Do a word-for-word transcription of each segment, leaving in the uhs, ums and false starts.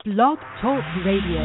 Blog Talk Radio.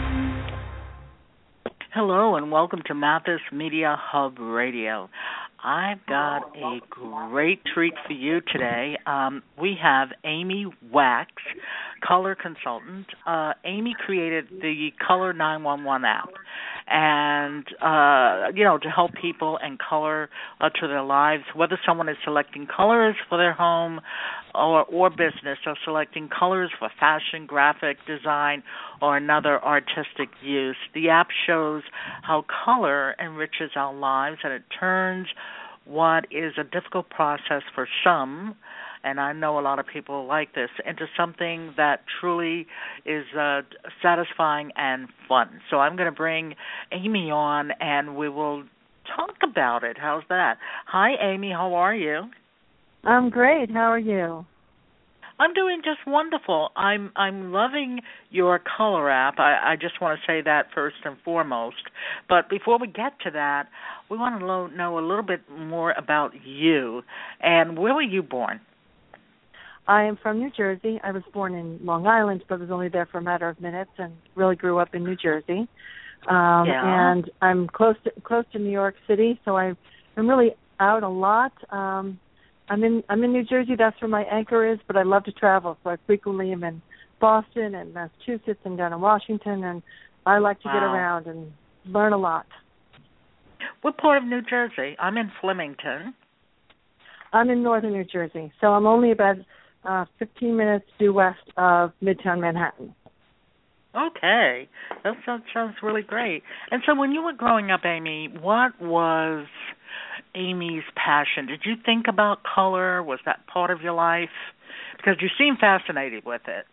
Hello and welcome to Mathis Media Hub Radio. I've got a great treat for you today. Um, we have Amy Wax, color consultant. Uh, Amy created the Color nine one one app, and uh, you know, to help people and color uh, to their lives, whether someone is selecting colors for their home or, or business, or selecting colors for fashion, graphic design, or another artistic use. The app shows how color enriches our lives, and it turns what is a difficult process for some, and I know a lot of people like this, into something that truly is uh, satisfying and fun. So I'm going to bring Amy on, and we will talk about it. How's that? Hi, Amy. How are you? I'm great. How are you? I'm doing just wonderful. I'm I'm loving your color app. I, I just want to say that first and foremost. But before we get to that, we want to lo- know a little bit more about you. And where were you born? I am from New Jersey. I was born in Long Island, but was only there for a matter of minutes, and really grew up in New Jersey. Um, yeah. And I'm close to close to New York City, so I, I'm really out a lot. Um, I'm in I'm in New Jersey. That's where my anchor is, but I love to travel, so I frequently am in Boston and Massachusetts and down in Washington, and I like to wow. get around and learn a lot. What part of New Jersey? I'm in Flemington. I'm in northern New Jersey, so I'm only about uh, fifteen minutes due west of Midtown Manhattan. Okay, that sounds, sounds really great. And so when you were growing up, Amy, what was Amy's passion? Did you think about color? Was that part of your life? Because you seem fascinated with it.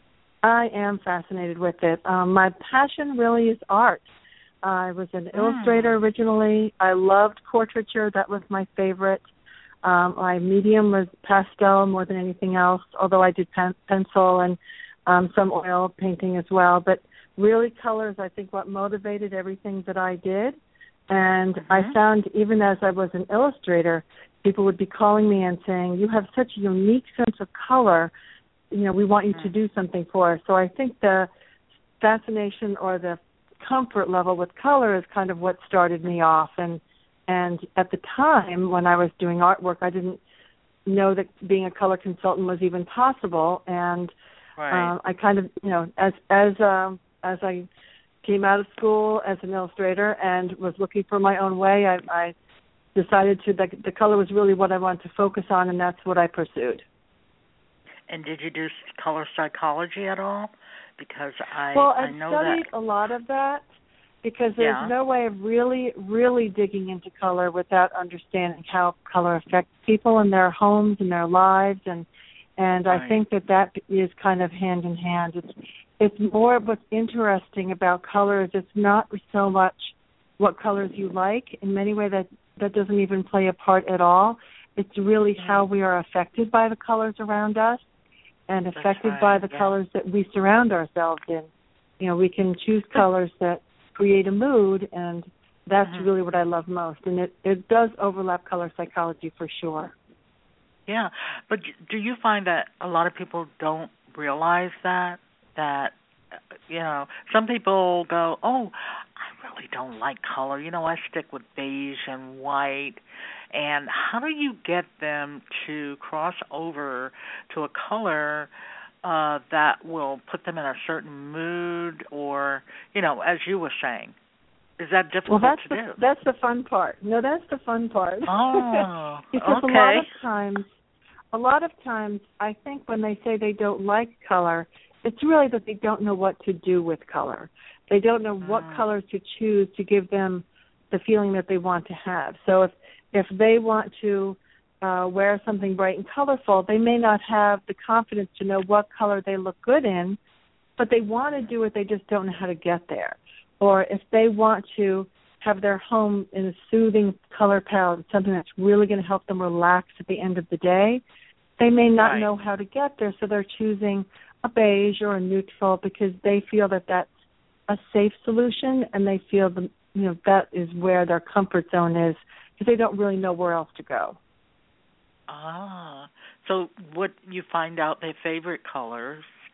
I am fascinated with it. Um, my passion really is art. I was an mm. illustrator originally. I loved portraiture. That was my favorite. Um, my medium was pastel more than anything else, although I did pen- pencil and um, some oil painting as well. But really colors, I think, what motivated everything that I did. And mm-hmm. I found even as I was an illustrator, people would be calling me and saying, you have such a unique sense of color, you know, we want you mm-hmm. to do something for us. So I think the fascination or the comfort level with color is kind of what started me off. And and at the time when I was doing artwork, I didn't know that being a color consultant was even possible. And right. uh, I kind of, you know, as as um, as I came out of school as an illustrator and was looking for my own way, I, I decided to that the color was really what I wanted to focus on, and that's what I pursued. And did you do color psychology at all? Because I, well, I I've know studied that. a lot of that because there's yeah. no way of really, really digging into color without understanding how color affects people in their homes and their lives, and and right. I think that that is kind of hand in hand. It's It's more what's interesting about colors. It's not so much what colors you like. In many ways, that, that doesn't even play a part at all. It's really how we are affected by the colors around us and affected right. by the yeah. colors that we surround ourselves in. You know, we can choose colors that create a mood, and that's mm-hmm. really what I love most. And it, it does overlap color psychology for sure. Yeah, but do you find that a lot of people don't realize that? That, you know, some people go, oh, I really don't like color. You know, I stick with beige and white. And how do you get them to cross over to a color uh, that will put them in a certain mood or, you know, as you were saying? Is that difficult well, that's to the, do? That's the fun part. No, that's the fun part. Oh, because okay. a lot of times, a lot of times, I think when they say they don't like color, it's really that they don't know what to do with color. They don't know what mm. colors to choose to give them the feeling that they want to have. So if if they want to uh, wear something bright and colorful, they may not have the confidence to know what color they look good in, but they want to do it, they just don't know how to get there. Or if they want to have their home in a soothing color palette, something that's really going to help them relax at the end of the day, they may not right. know how to get there, so they're choosing a beige or a neutral because they feel that that's a safe solution, and they feel the, you know, that is where their comfort zone is because they don't really know where else to go. Ah, so what you find out their favorite colors,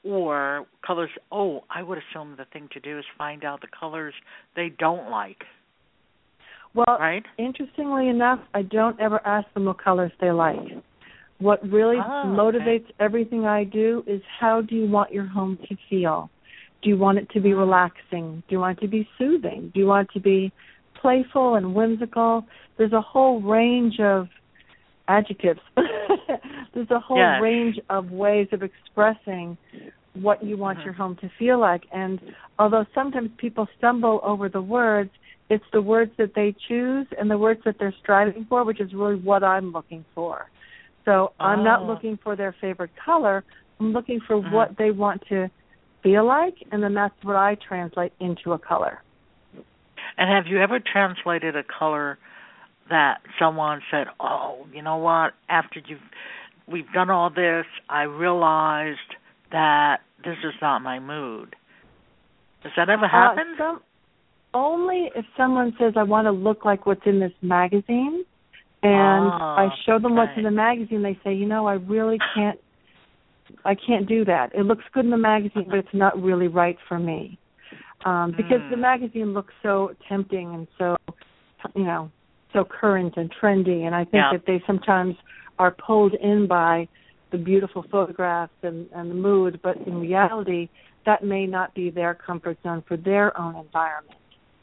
or colors. Oh, I would assume the thing to do is find out the colors they don't like. Well, right? Interestingly enough, I don't ever ask them what colors they like. What really oh, motivates okay. everything I do is how do you want your home to feel? Do you want it to be relaxing? Do you want it to be soothing? Do you want it to be playful and whimsical? There's a whole range of adjectives. There's a whole yes. range of ways of expressing what you want mm-hmm. your home to feel like. And although sometimes people stumble over the words, it's the words that they choose and the words that they're striving for, which is really what I'm looking for. So oh. I'm not looking for their favorite color. I'm looking for mm-hmm. what they want to feel like, and then that's what I translate into a color. And have you ever translated a color that someone said, oh, you know what, after you've we've done all this, I realized that this is not my mood? Does that ever happen? Uh, some, only if someone says, I want to look like what's in this magazine, and oh, I show them okay. what's in the magazine, they say, you know, I really can't, I can't do that. It looks good in the magazine, but it's not really right for me. Um, because mm. the magazine looks so tempting and so, you know, so current and trendy, and I think yeah. that they sometimes are pulled in by the beautiful photographs and, and the mood, but in reality, that may not be their comfort zone for their own environment.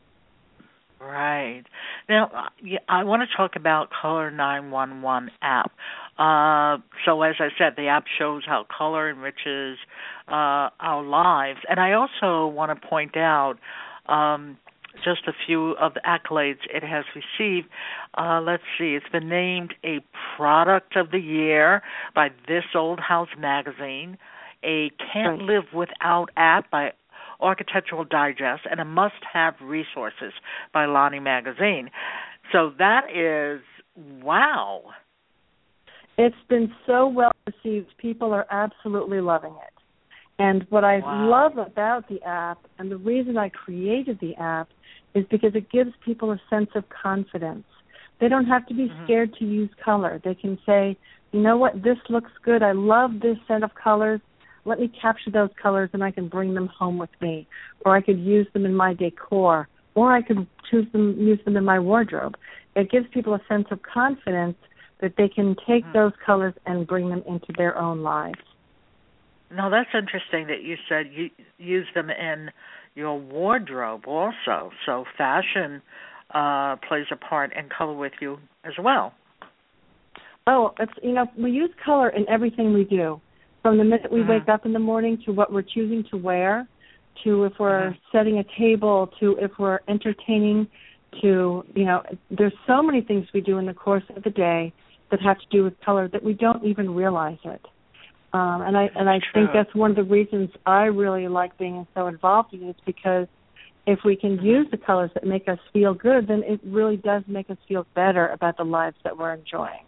Right. Now, I want to talk about Color nine one one app. Uh, so as I said, the app shows how color enriches uh, our lives. And I also want to point out um, just a few of the accolades it has received. Uh, let's see. It's been named a Product of the Year by This Old House magazine, a Can't right. Live Without app by Architectural Digest, and a must-have resources by Lonnie Magazine. So that is, wow. It's been so well received. People are absolutely loving it. And what I wow. love about the app, and the reason I created the app, is because it gives people a sense of confidence. They don't have to be mm-hmm. scared to use color. They can say, you know what, this looks good. I love this set of colors. Let me capture those colors and I can bring them home with me. Or I could use them in my decor. Or I could choose them, use them in my wardrobe. It gives people a sense of confidence that they can take mm. those colors and bring them into their own lives. No, that's interesting that you said you use them in your wardrobe also. So fashion uh, plays a part in color with you as well. Oh, it's, you know, we use color in everything we do. From the minute we mm-hmm. wake up in the morning to what we're choosing to wear, to if we're mm-hmm. setting a table, to if we're entertaining, to, you know, there's so many things we do in the course of the day that have to do with color that we don't even realize it. Um, and I and I True. think that's one of the reasons I really like being so involved in it, is because if we can mm-hmm. use the colors that make us feel good, then it really does make us feel better about the lives that we're enjoying.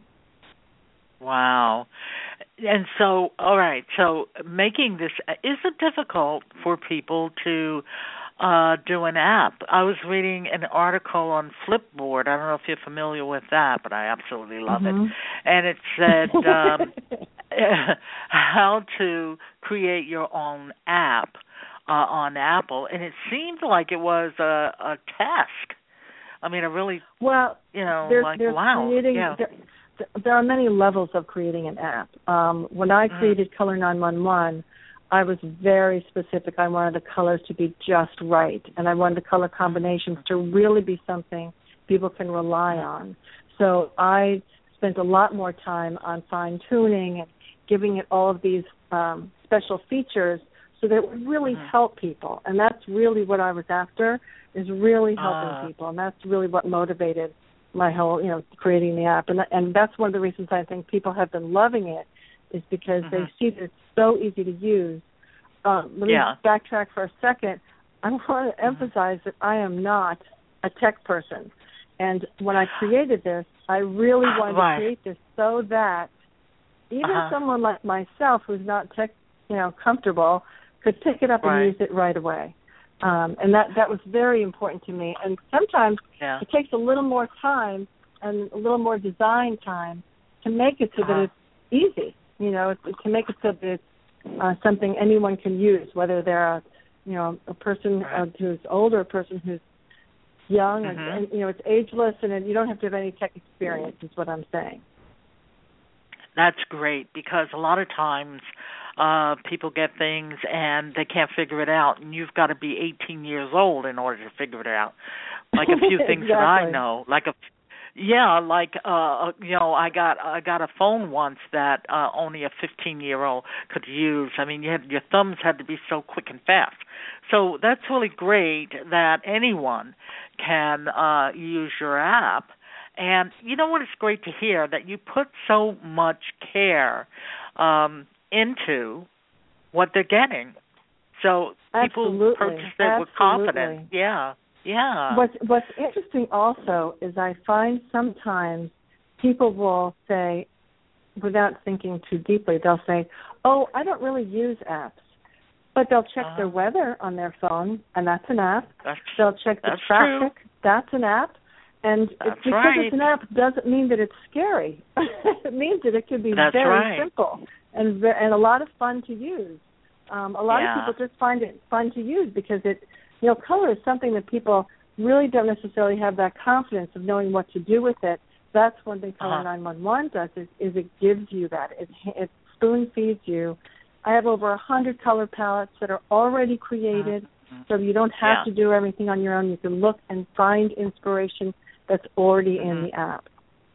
Wow. And so, all right, so making this, is it difficult for people to uh, do an app? I was reading an article on Flipboard. I don't know if you're familiar with that, but I absolutely love mm-hmm. it. And it said um, how to create your own app uh, on Apple. And it seemed like it was a, a task. I mean, I really, well, you know, there's, like, there's wow. Creating, yeah. there, There are many levels of creating an app. Um, when I created mm. Color nine one one, I was very specific. I wanted the colors to be just right, and I wanted the color combinations to really be something people can rely on. So I spent a lot more time on fine-tuning and giving it all of these um, special features so that it would really mm. help people. And that's really what I was after, is really helping uh. people, and that's really what motivated my whole, you know, creating the app. And and that's one of the reasons I think people have been loving it, is because mm-hmm. they see that it's so easy to use. Um, let me yeah. backtrack for a second. I want to mm-hmm. emphasize that I am not a tech person. And when I created this, I really wanted right. to create this so that even uh-huh. someone like myself who's not tech, you know, comfortable could pick it up right. and use it right away. Um, and that, that was very important to me. And sometimes yeah. it takes a little more time and a little more design time to make it so uh-huh. that it's easy, you know, to make it so that it's uh, something anyone can use, whether they're a, you know, a person right. uh, who's old or a person who's young, mm-hmm. and, and you know, it's ageless, and you don't have to have any tech experience. Is what I'm saying. That's great, because a lot of times uh, people get things and they can't figure it out, and you've got to be eighteen years old in order to figure it out. Like a few things exactly. that I know, like a yeah, like uh, you know, I got I got a phone once that uh, only a fifteen year old could use. I mean, you had, your thumbs had to be so quick and fast. So that's really great that anyone can uh, use your app. And you know what? It's great to hear that you put so much care um, into what they're getting. So people Absolutely. purchase it Absolutely. with confidence. Yeah, yeah. What's What's interesting also is I find sometimes people will say, without thinking too deeply, they'll say, "Oh, I don't really use apps," but they'll check uh, their weather on their phone, and that's an app. That's, they'll check the that's traffic. True. That's an app. And That's because right. it's an app doesn't mean that it's scary. It means that it can be That's very right. simple and and a lot of fun to use. Um, a lot yeah. of people just find it fun to use because it, you know, color is something that people really don't necessarily have that confidence of knowing what to do with it. That's one thing Color uh-huh. nine one one does is, is it gives you that. It, it spoon feeds you. I have over a hundred color palettes that are already created, mm-hmm. so you don't have yeah. to do everything on your own. You can look and find inspiration that's already mm-hmm. in the app.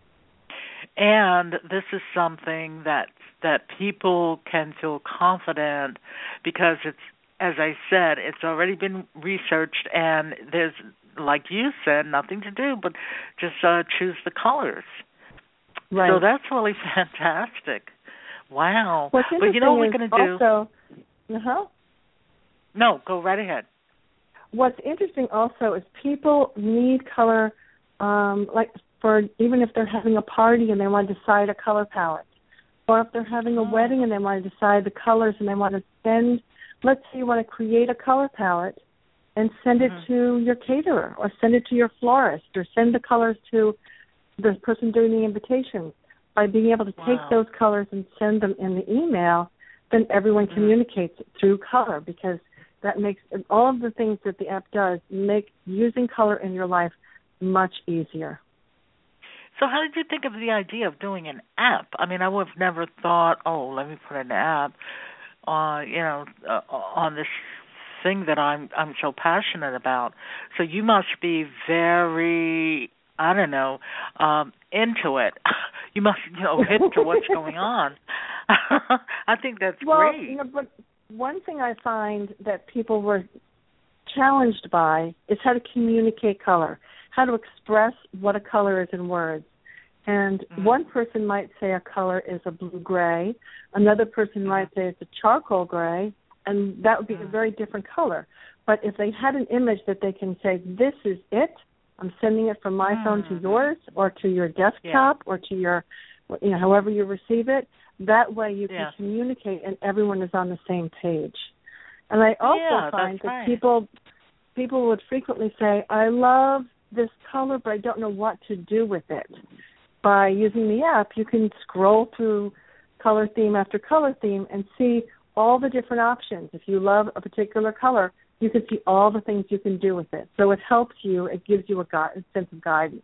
And this is something that that people can feel confident because it's, as I said, it's already been researched, and there's, like you said, nothing to do but just uh, choose the colors. Right. So that's really fantastic. Wow. What's but you know what we're going to do? Also, uh-huh. No, go right ahead. What's interesting also is people need color. Um, like for even if they're having a party and they want to decide a color palette, or if they're having a oh. wedding and they want to decide the colors and they want to send, let's say you want to create a color palette and send it mm-hmm. to your caterer or send it to your florist or send the colors to the person doing the invitation. By being able to wow. take those colors and send them in the email, then everyone mm-hmm. communicates through color, because that makes all of the things that the app does make using color in your life much easier. So how did you think of the idea of doing an app? I mean, I would have never thought, oh, let me put an app on, you know, uh, on this thing that I'm I'm so passionate about. So you must be very, I don't know, um, into it. You must, you know, hip to what's going on. I think that's well, great. You know, but one thing I find that people were challenged by is how to communicate color, how to express what a color is in words. And mm-hmm. one person might say a color is a blue-gray. Another person mm-hmm. might say it's a charcoal gray, and that would be mm-hmm. a very different color. But if they had an image that they can say, this is it, I'm sending it from my mm-hmm. phone to yours or to your desktop yeah. or to your, you know, however you receive it, that way you yeah. can communicate and everyone is on the same page. And I also yeah, find that right. people people would frequently say, I love this color, but I don't know what to do with it. By using the app, you can scroll through color theme after color theme and see all the different options. If you love a particular color, you can see all the things you can do with it. So it helps you. It gives you a, gu- a sense of guidance.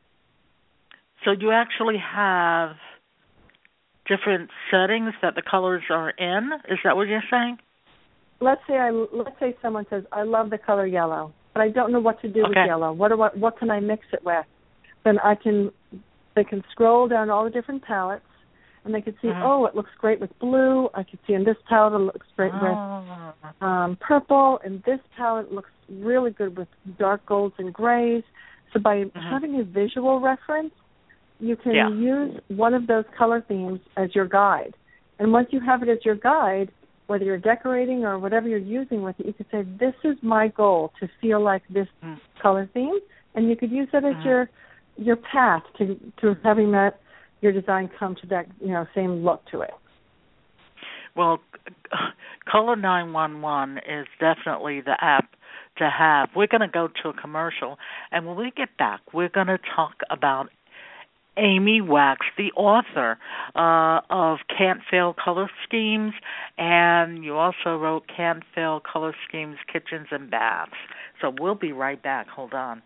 So you actually have different settings that the colors are in? Is that what you're saying? Let's say I let's say someone says, I love the color yellow, but I don't know what to do okay. with yellow. What do I, what can I mix it with? Then I can they can scroll down all the different palettes, and they can see, mm-hmm. oh, it looks great with blue. I can see in this palette it looks great oh. with um, purple, and this palette looks really good with dark golds and grays. So by mm-hmm. having a visual reference, you can yeah. use one of those color themes as your guide. And once you have it as your guide, whether you're decorating or whatever you're using with it, you can say, this is my goal, to feel like this mm. color theme. And you could use that as mm. your your path to, to having that, your design come to that, you know, same look to it. Well, Color nine one one is definitely the app to have. We're going to go to a commercial, and when we get back, we're going to talk about Amy Wax, the author uh, of Can't Fail Color Schemes, and you also wrote Can't Fail Color Schemes, Kitchens and Baths. So we'll be right back. Hold on.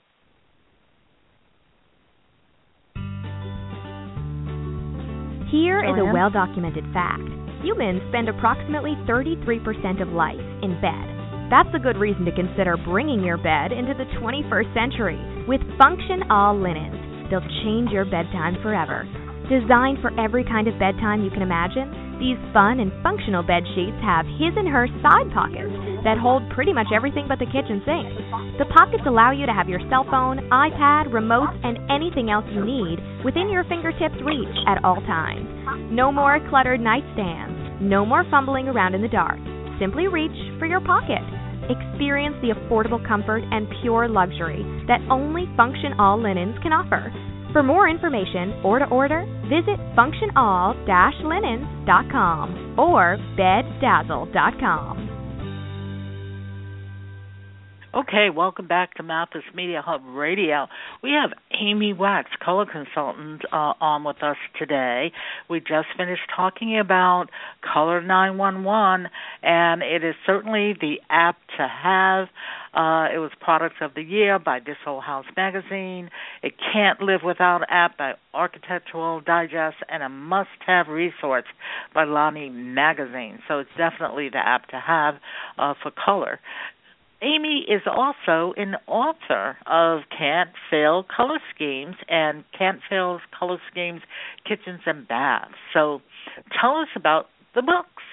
Here is a well-documented fact. Humans spend approximately thirty-three percent of life in bed. That's a good reason to consider bringing your bed into the twenty-first century with Function All Linens. They'll change your bedtime forever. Designed for every kind of bedtime you can imagine, these fun and functional bed sheets have his and her side pockets that hold pretty much everything but the kitchen sink. The pockets allow you to have your cell phone, iPad, remote, and anything else you need within your fingertips' reach at all times. No more cluttered nightstands. No more fumbling around in the dark. Simply reach for your pocket. Experience the affordable comfort and pure luxury that only Function All Linens can offer. For more information or to order, visit function all dash linens dot com or bed dazzle dot com. Okay, welcome back to Mathis Media Hub Radio. We have Amy Wax, color consultant, uh, on with us today. We just finished talking about Color nine one one, and it is certainly the app to have. Uh, it was Products of the Year by This Whole House magazine. It Can't Live Without app by Architectural Digest, and a must-have resource by Lonnie magazine. So it's definitely the app to have uh, for color. Amy is also an author of Can't Fail Color Schemes and Can't Fail Color Schemes, Kitchens and Baths. So tell us about the books.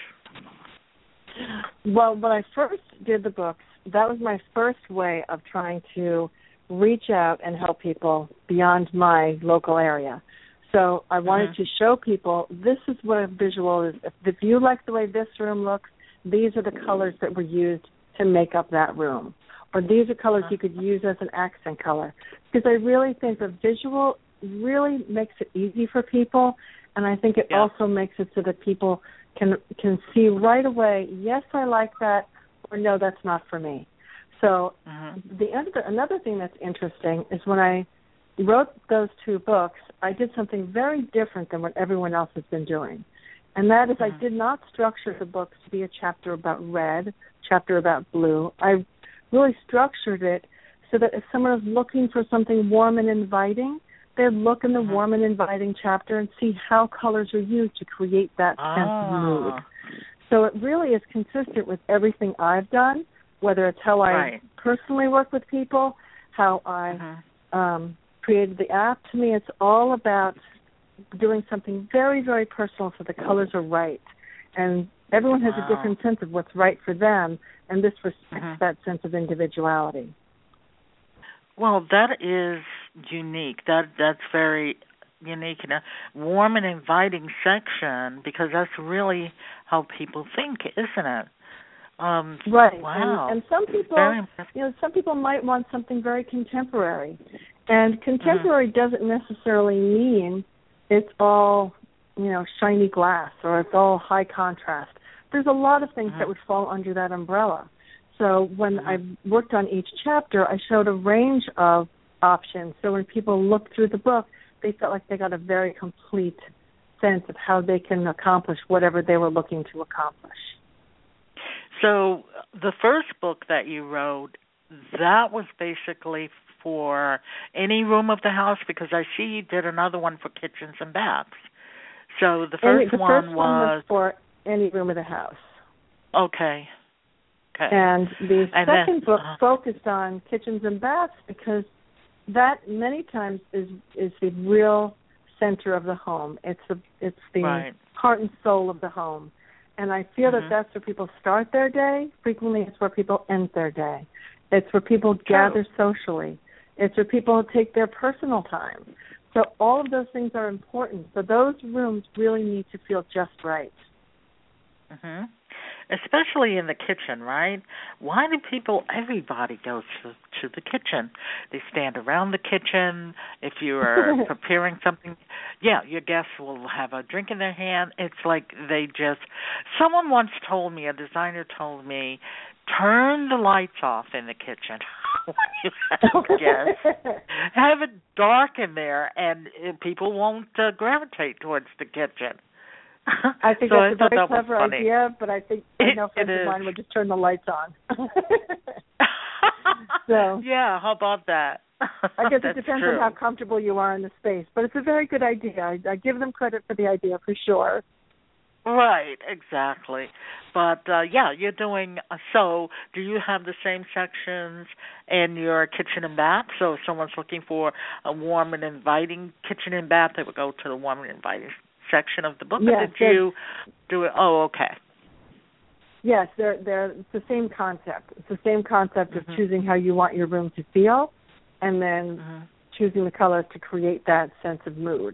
Well, when I first did the books, that was my first way of trying to reach out and help people beyond my local area. So I wanted mm-hmm. to show people this is what a visual is. If, if you like the way this room looks, these are the colors that were used to make up that room. Or these are colors you could use as an accent color. Because I really think the visual really makes it easy for people, and I think it yeah. also makes it so that people can can see right away, yes, I like that, or no, that's not for me. So mm-hmm. the other, another thing that's interesting is when I wrote those two books, I did something very different than what everyone else has been doing. And that is mm-hmm. I did not structure the books to be a chapter about red, chapter about blue. I really structured it so that if someone is looking for something warm and inviting, they'd look in the mm-hmm. warm and inviting chapter and see how colors are used to create that ah. sense of mood. So it really is consistent with everything I've done, whether it's how I right. personally work with people, how I mm-hmm. um, created the app. To me, it's all about doing something very, very personal so the colors are right. And everyone has wow. a different sense of what's right for them, and this respects mm-hmm. that sense of individuality. Well, that is unique. That That's very unique in a warm and inviting section, because that's really how people think, isn't it? Um, right. Wow. And, and some people, you know, some people might want something very contemporary, and contemporary mm-hmm. doesn't necessarily mean it's all, you know, shiny glass or it's all high contrast. There's a lot of things mm-hmm. that would fall under that umbrella. So when mm-hmm. I worked on each chapter, I showed a range of options. So when people looked through the book, they felt like they got a very complete sense of how they can accomplish whatever they were looking to accomplish. So the first book that you wrote, that was basically for any room of the house, because I see you did another one for kitchens and baths. So the first, any, the one, first was, one was for any room of the house. Okay. Okay. And the and second then, book uh, focused on kitchens and baths, because that many times is is the real center of the home. It's the it's the right. heart and soul of the home. And I feel mm-hmm. that that's where people start their day. Frequently, it's where people end their day. It's where people True. gather socially. It's where people take their personal time. So all of those things are important. So those rooms really need to feel just right. Mm-hmm. especially in the kitchen, right? Why do people, everybody goes to, to the kitchen. They stand around the kitchen. If you are preparing something, yeah, your guests will have a drink in their hand. It's like they just, someone once told me, a designer told me, turn the lights off in the kitchen when you have guests. Have it dark in there, and people won't uh, gravitate towards the kitchen. I think so that's I a very that clever idea, but I think I know friends of mine would just turn the lights on. So yeah, how about that? I guess it depends true. on how comfortable you are in the space, but it's a very good idea. I, I give them credit for the idea for sure. Right, exactly. But uh, yeah, you're doing uh, so. Do you have the same sections in your kitchen and bath? So if someone's looking for a warm and inviting kitchen and bath, they would go to the warm and inviting section of the book. Yes, did you do it? Oh, okay. Yes, they're they're it's the same concept. It's the same concept mm-hmm. of choosing how you want your room to feel, and then mm-hmm. choosing the colors to create that sense of mood.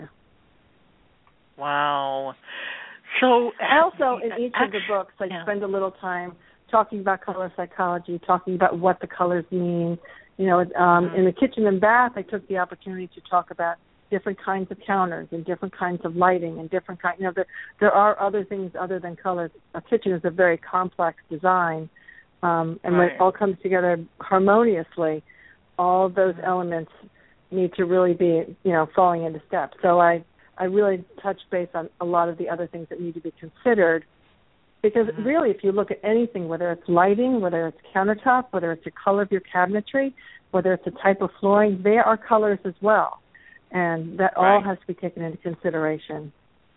Wow. So also in each of the books, I yeah. spend a little time talking about color psychology, talking about what the colors mean. You know, um, mm-hmm. in the kitchen and bath, I took the opportunity to talk about different kinds of counters and different kinds of lighting and different kind. You know, there there are other things other than colors. A kitchen is a very complex design, um, and right. when it all comes together harmoniously, all of those mm-hmm. elements need to really be, you know, falling into step. So I. I really touch base on a lot of the other things that need to be considered because mm-hmm. really if you look at anything, whether it's lighting, whether it's countertop, whether it's the color of your cabinetry, whether it's the type of flooring, they are colors as well. And that right. all has to be taken into consideration.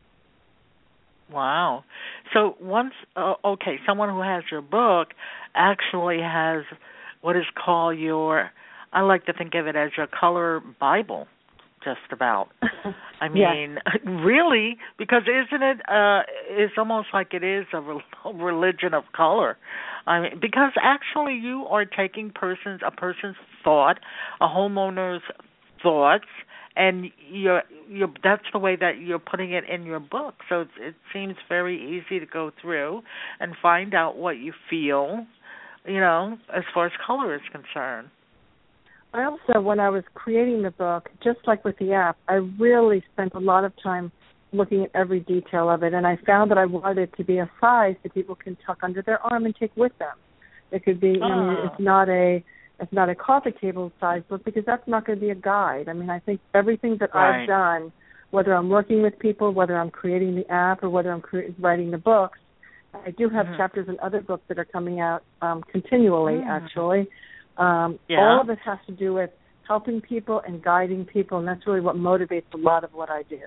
Wow. So once, uh, okay, someone who has your book actually has what is called your, I like to think of it as your color Bible. Just about. I mean, yes. really, because isn't it? Uh, it's almost like it is a religion of color. I mean, because actually, you are taking persons, a person's thought, a homeowner's thoughts, and you're, you're. That's the way that you're putting it in your book. So it's, it seems very easy to go through and find out what you feel. You know, as far as color is concerned. I also, when I was creating the book, just like with the app, I really spent a lot of time looking at every detail of it, and I found that I wanted it to be a size that people can tuck under their arm and take with them. It could be, oh. I mean, it's not a, it's not a coffee table size book because that's not going to be a guide. I mean, I think everything that right. I've done, whether I'm working with people, whether I'm creating the app, or whether I'm cre- writing the books, I do have mm-hmm. chapters in other books that are coming out um, continually, mm-hmm. actually. Um, yeah. All of it has to do with helping people and guiding people, and that's really what motivates a lot of what I do.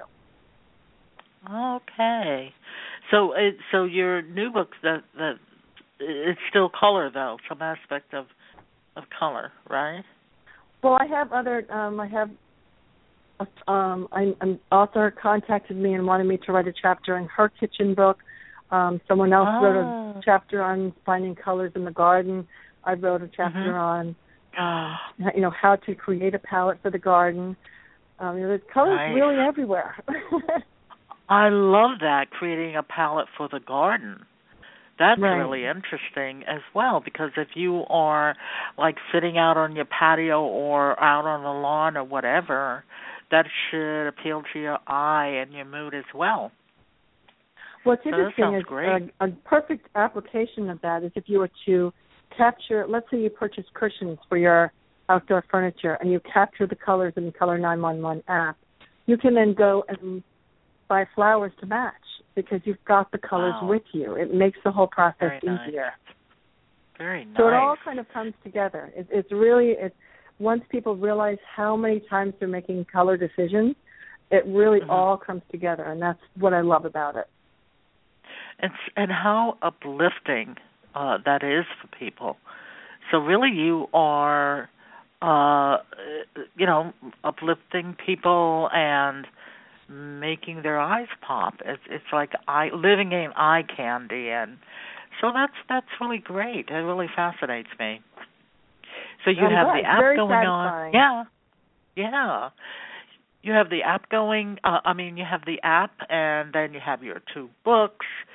Okay, so it, so your new book that that it's still color though, some aspect of of color, right? Well, I have other. Um, I have. Um, I, an author contacted me and wanted me to write a chapter in her kitchen book. Um, someone else oh. wrote a chapter on finding colors in the garden. I wrote a chapter mm-hmm. on, um, you know, how to create a palette for the garden. Um, you know, there's colors nice. really everywhere. I love that, creating a palette for the garden. That's right. really interesting as well, because if you are like sitting out on your patio or out on the lawn or whatever, that should appeal to your eye and your mood as well. What's so interesting is a, a perfect application of that is if you were to capture, let's say you purchase cushions for your outdoor furniture and you capture the colors in the Color nine one one app, you can then go and buy flowers to match because you've got the colors wow. with you. It makes the whole process Very nice. easier. Very nice. So it all kind of comes together. It, it's really, it's, once people realize how many times they're making color decisions, it really mm-hmm. all comes together, and that's what I love about it. And, and how uplifting Uh, that is for people. So really you are, uh, you know, uplifting people and making their eyes pop. It's, it's like eye, living in eye candy. And so that's that's really great. It really fascinates me. So you I'm have glad. the app Very going satisfying. on. Yeah, yeah. You have the app going. Uh, I mean, you have the app, and then you have your two books.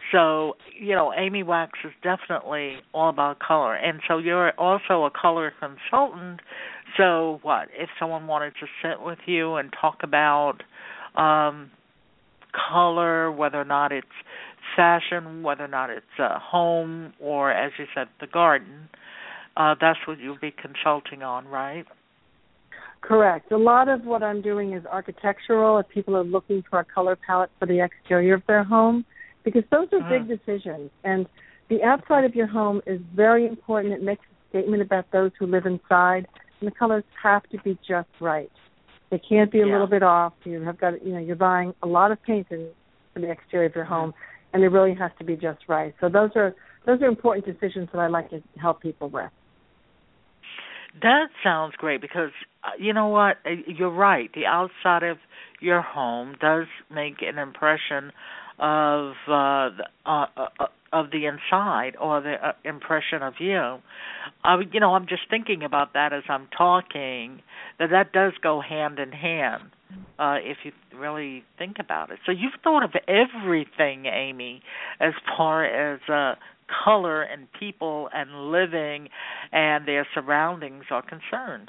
So, you know, Amy Wax is definitely all about color. And so you're also a color consultant. So what, if someone wanted to sit with you and talk about um, color, whether or not it's fashion, whether or not it's a home, or, as you said, the garden, uh, that's what you'll be consulting on, right? Correct. A lot of what I'm doing is architectural if people are looking for a color palette for the exterior of their home, because those are mm-hmm. big decisions. And the outside of your home is very important. It makes a statement about those who live inside, and the colors have to be just right. They can't be a yeah. little bit off. You have got, you know, you're buying a lot of paint in, for the exterior of your home, and it really has to be just right. So those are those are important decisions that I like to help people with. That sounds great because, uh, you know what, you're right. The outside of your home does make an impression of uh, the, uh, uh, of the inside or the uh, impression of you. Uh, you know, I'm just thinking about that as I'm talking, that that does go hand in hand uh, if you really think about it. So you've thought of everything, Amy, as far as uh, color and people and living and their surroundings are concerned.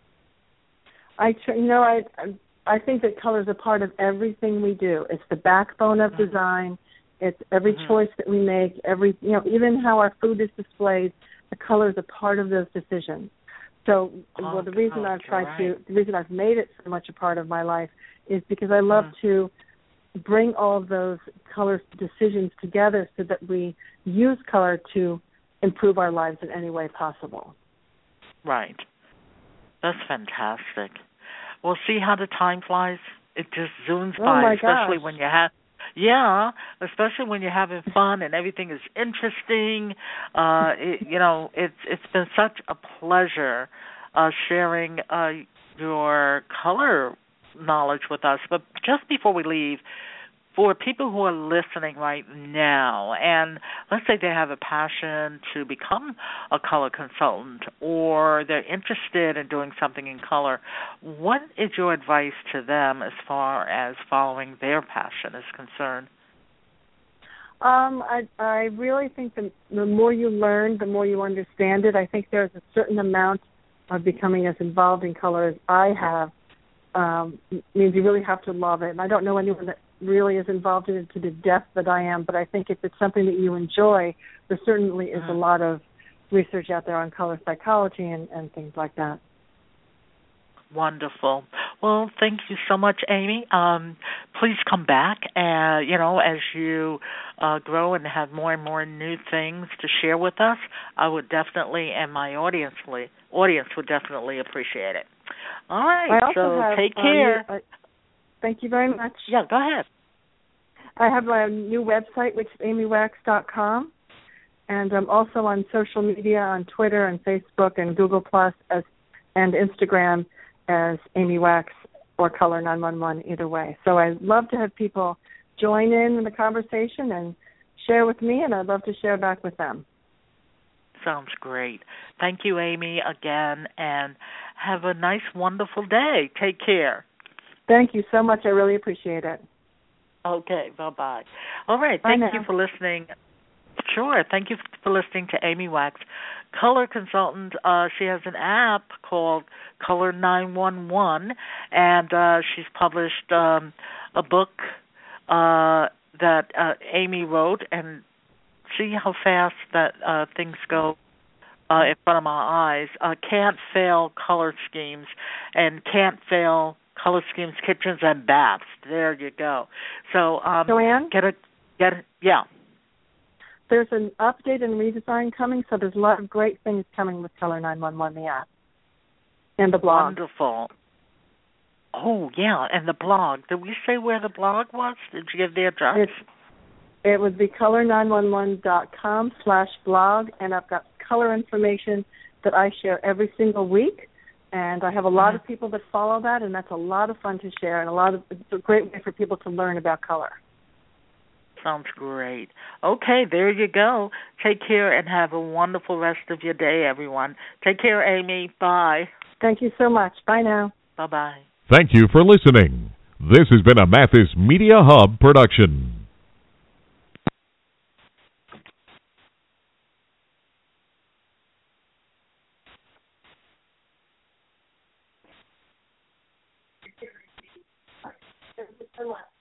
I, you know, I, I think that color is a part of everything we do. It's the backbone of mm-hmm. design. It's every mm-hmm. choice that we make. Every, you know, even how our food is displayed. The color is a part of those decisions. So, oh, well, the reason oh, I've tried right. to, the reason I've made it so much a part of my life is because I love mm-hmm. to bring all of those color decisions together so that we use color to improve our lives in any way possible. Right. That's fantastic. Well, see how the time flies? It just zooms oh by, my especially gosh. when you have, yeah, especially when you're having fun and everything is interesting. Uh, it, you know, it's it's been such a pleasure uh, sharing uh, your color knowledge with us. But just before we leave, for people who are listening right now, and let's say they have a passion to become a color consultant or they're interested in doing something in color, what is your advice to them as far as following their passion is concerned? Um, I, I really think the, the more you learn, the more you understand it. I think there's a certain amount of becoming as involved in color as I have. Um, means you really have to love it. And I don't know anyone that really is involved in it to the depth that I am, but I think if it's something that you enjoy, there certainly is a lot of research out there on color psychology and, and things like that. Wonderful. Well, thank you so much, Amy. Um, please come back, uh, you know, as you uh, grow and have more and more new things to share with us. I would definitely, and my audience, audience would definitely appreciate it. All right, so have, take care. Uh, thank you very much. Yeah, go ahead. I have a new website, which is amy wax dot com, and I'm also on social media, on Twitter and Facebook and Google Plus as, and Instagram as Amy Wax or Color nine one one, either way. So I'd love to have people join in in the conversation and share with me, and I'd love to share back with them. Sounds great. Thank you, Amy, again, and have a nice, wonderful day. Take care. Thank you so much. I really appreciate it. Okay, bye-bye. All right, Bye thank now. you for listening. Sure, thank you for listening to Amy Wax, color consultant. Uh, she has an app called Color nine one one, and uh, she's published um, a book uh, that uh, Amy wrote, and see how fast that uh, things go uh, in front of my eyes. Uh, Can't Fail Color Schemes, and Can't Fail Color Schemes Kitchens and Baths. There you go. So um, Joanne? get a get a, yeah. There's an update and redesign coming, so there's a lot of great things coming with Color nine one one, the app, and the blog. Wonderful. Oh, yeah, and the blog. Did we say where the blog was? Did you give the address? It's, it would be color nine one one dot com slash blog, and I've got color information that I share every single week, and I have a lot mm-hmm. of people that follow that, and that's a lot of fun to share, and a lot of it's a great way for people to learn about color. Sounds great. Okay, there you go. Take care and have a wonderful rest of your day, everyone. Take care, Amy. Bye. Thank you so much. Bye now. Bye-bye. Thank you for listening. This has been a Mathis Media Hub production. and left.